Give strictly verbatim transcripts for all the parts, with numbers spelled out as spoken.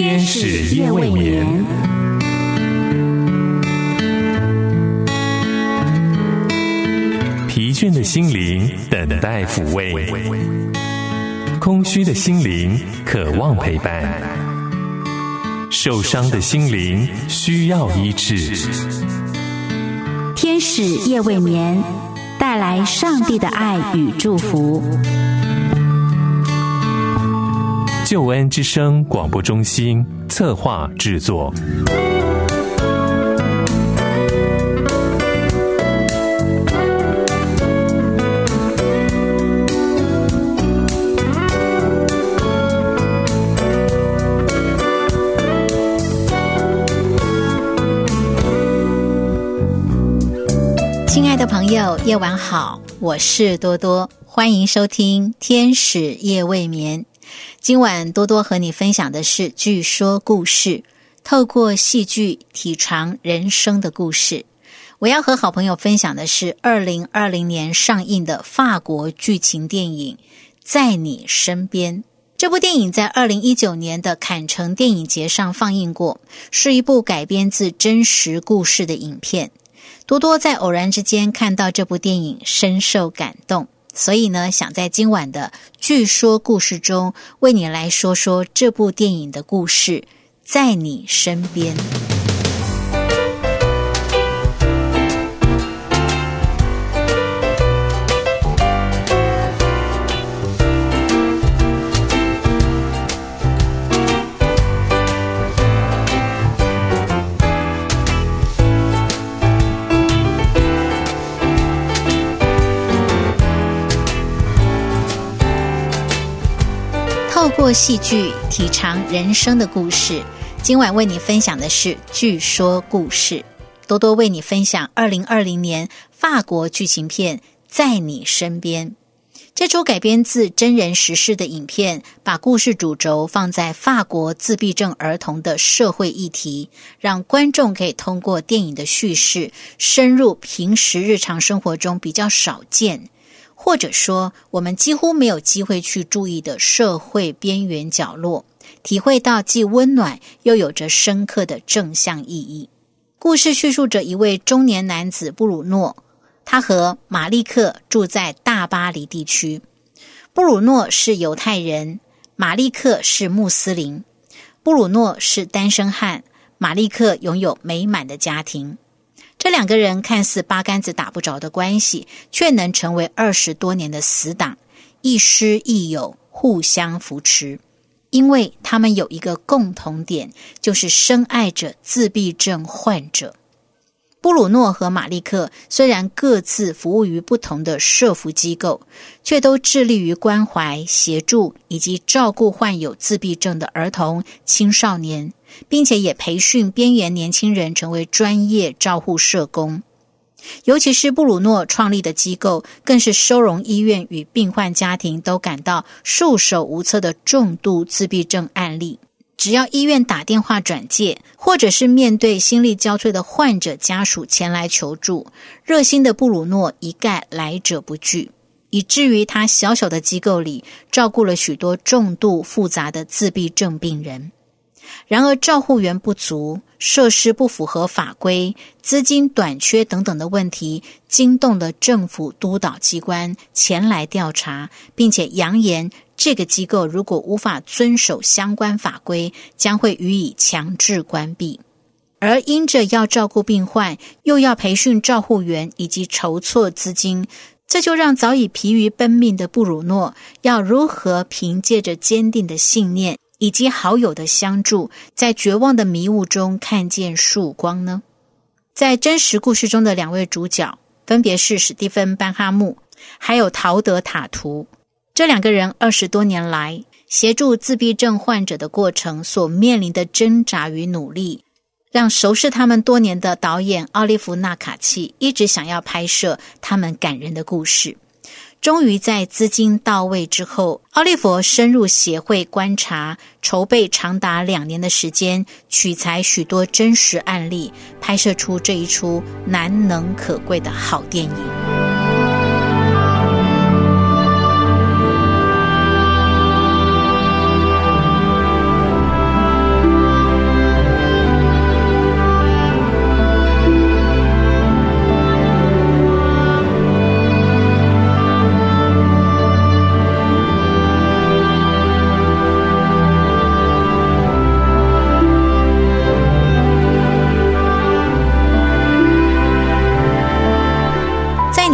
天使夜未眠，疲倦的心灵等待抚慰，空虚的心灵渴望陪伴，受伤的心灵需要医治。 天使夜未眠，带来上帝的爱与祝福。 救恩之声广播中心策划制作。 亲爱的朋友，夜晚好，我是多多，欢迎收听天使夜未眠。今晚多多和你分享的是剧说故事，透过戏剧体尝人生的故事。我要和好朋友分享的是二零二零年上映的法国剧情电影《在你身边》。这部电影在二零一九年的坎城电影节上放映过，是一部改编自真实故事的影片。多多在偶然之间看到这部电影，深受感动，所以呢，想在今晚的剧说故事中为你来说说这部电影的故事，在你身边。透过戏剧体尝人生的故事，今晚为你分享的是剧说故事。多多为你分享二零二零年法国剧情片《在你身边》。这出改编自真人实事的影片，把故事主轴放在法国自闭症儿童的社会议题，让观众可以通过电影的叙事，深入平时日常生活中比较少见，或者说我们几乎没有机会去注意的社会边缘角落，体会到既温暖又有着深刻的正向意义。故事叙述着一位中年男子布鲁诺，他和马利克住在大巴黎地区。布鲁诺是犹太人，马利克是穆斯林。布鲁诺是单身汉，马利克拥有美满的家庭。这两个人看似八竿子打不着的关系，却能成为二十多年的死党，亦师亦友，互相扶持。因为他们有一个共同点，就是深爱着自闭症患者。布鲁诺和马利克虽然各自服务于不同的社福机构，却都致力于关怀、协助以及照顾患有自闭症的儿童、青少年，并且也培训边缘年轻人成为专业照护社工。尤其是布鲁诺创立的机构，更是收容医院与病患家庭都感到束手无策的重度自闭症案例。只要医院打电话转介，或者是面对心力交瘁的患者家属前来求助，热心的布鲁诺一概来者不拒，以至于他小小的机构里照顾了许多重度复杂的自闭症病人。然而照护员不足、设施不符合法规、资金短缺等等的问题，惊动了政府督导机关前来调查，并且扬言这个机构如果无法遵守相关法规，将会予以强制关闭。而因着要照顾病患，又要培训照护员以及筹措资金，这就让早已疲于奔命的布鲁诺要如何凭借着坚定的信念以及好友的相助，在绝望的迷雾中看见曙光呢？在真实故事中的两位主角分别是史蒂芬·班哈姆还有陶德·塔图。这两个人二十多年来协助自闭症患者的过程所面临的挣扎与努力，让熟识他们多年的导演奥利弗·纳卡契一直想要拍摄他们感人的故事。终于在资金到位之后，奥利弗深入协会观察，筹备长达两年的时间，取材许多真实案例，拍摄出这一出难能可贵的好电影。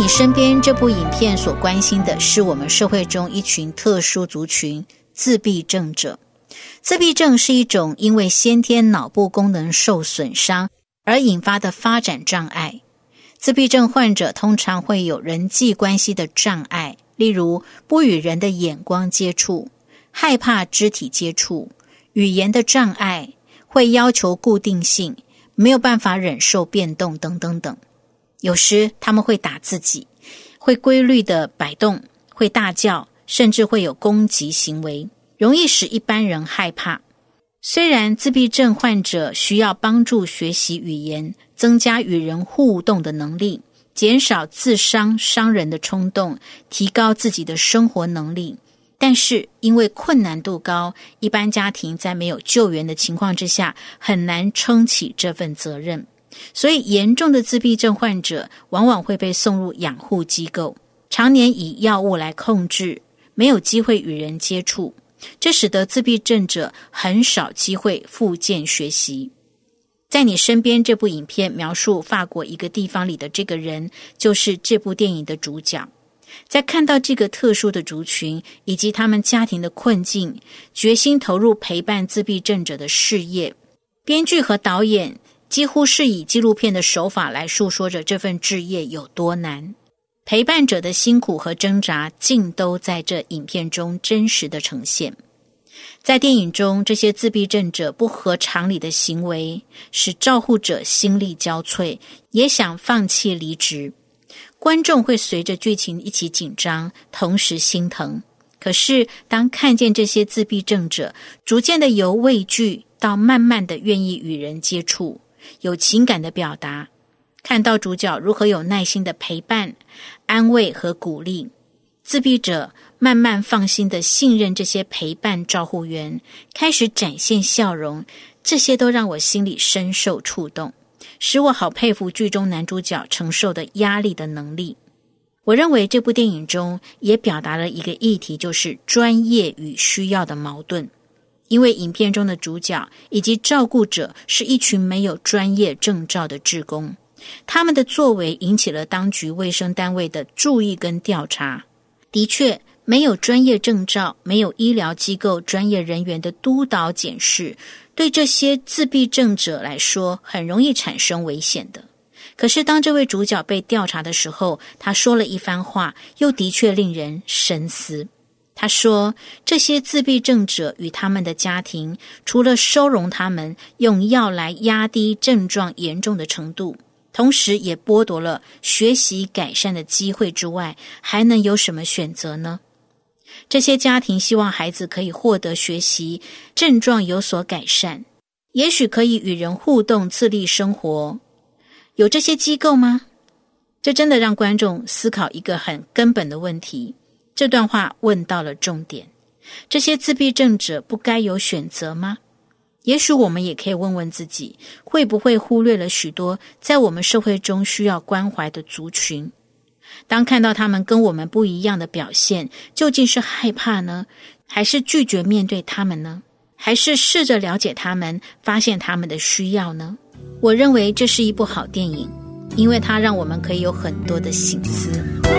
身边这部影片所关心的是我们社会中一群特殊族群——自闭症者。自闭症是一种因为先天脑部功能受损伤而引发的发展障碍。自闭症患者通常会有人际关系的障碍，例如不与人的眼光接触、害怕肢体接触、语言的障碍、会要求固定性、没有办法忍受变动等等等。有时他们会打自己，会规律的摆动，会大叫，甚至会有攻击行为，容易使一般人害怕。虽然自闭症患者需要帮助学习语言，增加与人互动的能力，减少自伤伤人的冲动，提高自己的生活能力，但是因为困难度高，一般家庭在没有救援的情况之下，很难撑起这份责任。所以严重的自闭症患者往往会被送入养护机构，常年以药物来控制，没有机会与人接触，这使得自闭症者很少机会复健学习。在你身边这部影片描述法国一个地方里的这个人，就是这部电影的主角。在看到这个特殊的族群以及他们家庭的困境，决心投入陪伴自闭症者的事业，编剧和导演几乎是以纪录片的手法来述说着这份志业有多难。陪伴者的辛苦和挣扎尽都在这影片中真实的呈现。在电影中，这些自闭症者不合常理的行为使照护者心力交瘁，也想放弃离职。观众会随着剧情一起紧张，同时心疼。可是当看见这些自闭症者逐渐的由畏惧到慢慢的愿意与人接触，有情感的表达，看到主角如何有耐心的陪伴、安慰和鼓励，自闭者慢慢放心的信任这些陪伴照护员，开始展现笑容，这些都让我心里深受触动，使我好佩服剧中男主角承受的压力的能力。我认为这部电影中也表达了一个议题，就是专业与需要的矛盾。因为影片中的主角以及照顾者是一群没有专业证照的志工，他们的作为引起了当局卫生单位的注意跟调查。的确，没有专业证照，没有医疗机构专业人员的督导检视，对这些自闭症者来说很容易产生危险的。可是当这位主角被调查的时候，他说了一番话，又的确令人深思。他说，这些自闭症者与他们的家庭，除了收容他们，用药来压低症状严重的程度，同时也剥夺了学习改善的机会之外，还能有什么选择呢？这些家庭希望孩子可以获得学习，症状有所改善，也许可以与人互动，自立生活。有这些机构吗？这真的让观众思考一个很根本的问题。这段话问到了重点，这些自闭症者不该有选择吗？也许我们也可以问问自己，会不会忽略了许多在我们社会中需要关怀的族群？当看到他们跟我们不一样的表现，究竟是害怕呢？还是拒绝面对他们呢？还是试着了解他们，发现他们的需要呢？我认为这是一部好电影，因为它让我们可以有很多的省思。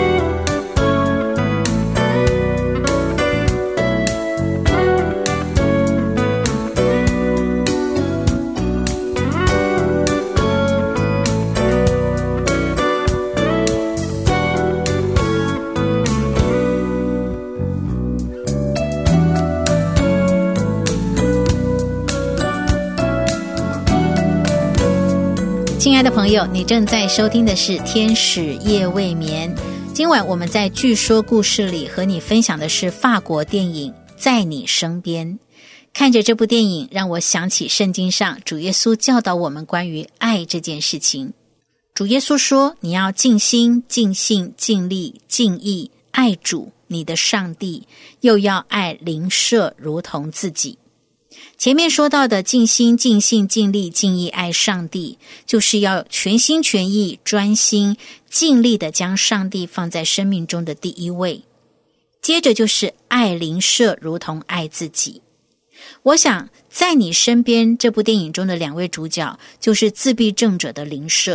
亲爱的朋友，你正在收听的是天使夜未眠。今晚我们在剧说故事里和你分享的是法国电影《在你身边》。看着这部电影，让我想起圣经上主耶稣教导我们关于爱这件事情。主耶稣说，你要尽心、尽性、尽力、尽意爱主你的上帝，又要爱邻舍如同自己。前面说到的尽心、尽性、尽力、尽意爱上帝，就是要全心全意、专心、尽力的将上帝放在生命中的第一位。接着就是爱邻舍如同爱自己。我想在你身边这部电影中的两位主角就是自闭症者的邻舍，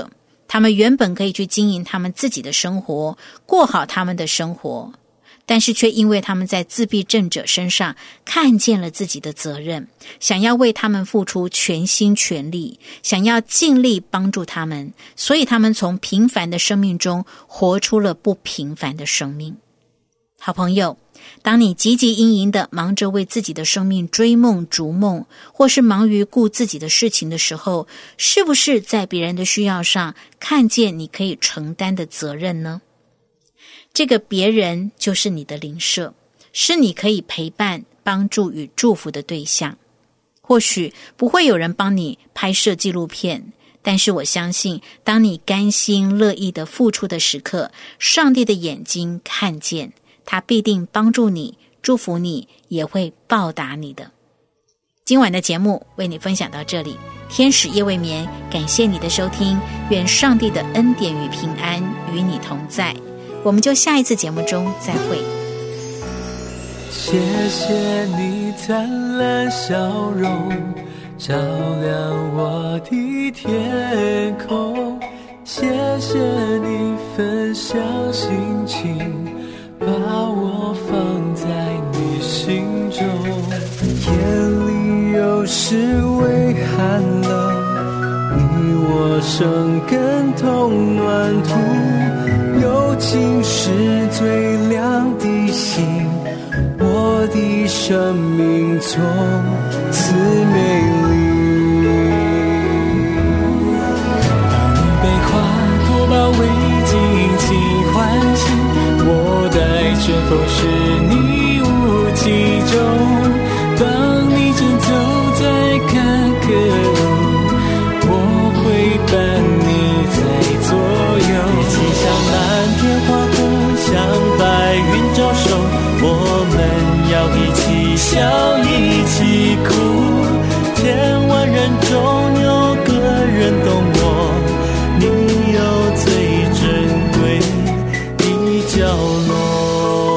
他们原本可以去经营他们自己的生活，过好他们的生活，但是却因为他们在自闭症者身上看见了自己的责任，想要为他们付出全心全力，想要尽力帮助他们，所以他们从平凡的生命中活出了不平凡的生命。好朋友，当你汲汲营营地忙着为自己的生命追梦逐梦，或是忙于顾自己的事情的时候，是不是在别人的需要上看见你可以承担的责任呢？这个别人就是你的邻舍，是你可以陪伴、帮助与祝福的对象。或许不会有人帮你拍摄纪录片，但是我相信，当你甘心乐意的付出的时刻，上帝的眼睛看见，他必定帮助你、祝福你，也会报答你的。今晚的节目为你分享到这里，天使夜未眠，感谢你的收听，愿上帝的恩典与平安与你同在。我们就下一次节目中再会。 谢谢你灿烂笑容，照亮我的天空。谢谢你分享心情，把我放在你心中。夜里有时微寒冷，你我生根同暖土，友情是最亮的星，我的生命从此美丽。当被花朵包围，紧紧欢喜，我待春风是你雾气中。当你正走在坎坷路，我会伴你在左右，一起向蓝天划过，向白云招手，我们要一起笑一起哭，千万人中有个人懂我，你有最珍贵的角落。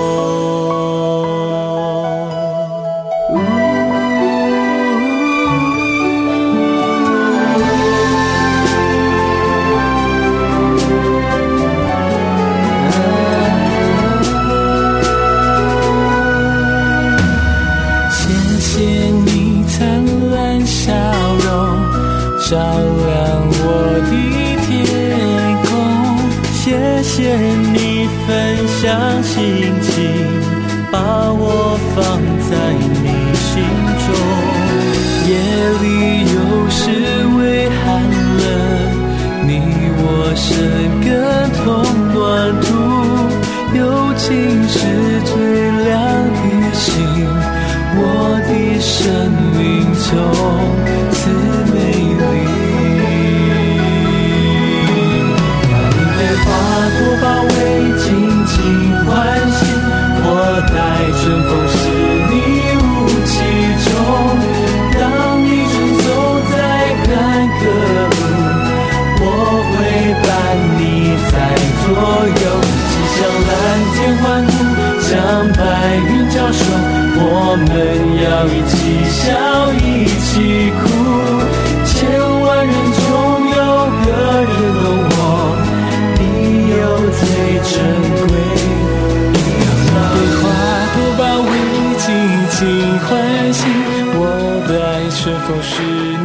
照亮我的天空，谢谢你分享心情，把我放在你心中。夜里有时微寒冷，你我生根同暖土，友情是最亮的星，我的生命从此美丽。花朵包围，紧紧欢喜，我待春风是你雾气中。当你正走在坎坷路，我会伴你在左右，骑向蓝天欢呼，向白云招手，我们要一起笑一起哭，千万人中有个人懂我，最珍贵。被花朵包围，紧紧欢喜，我待春风是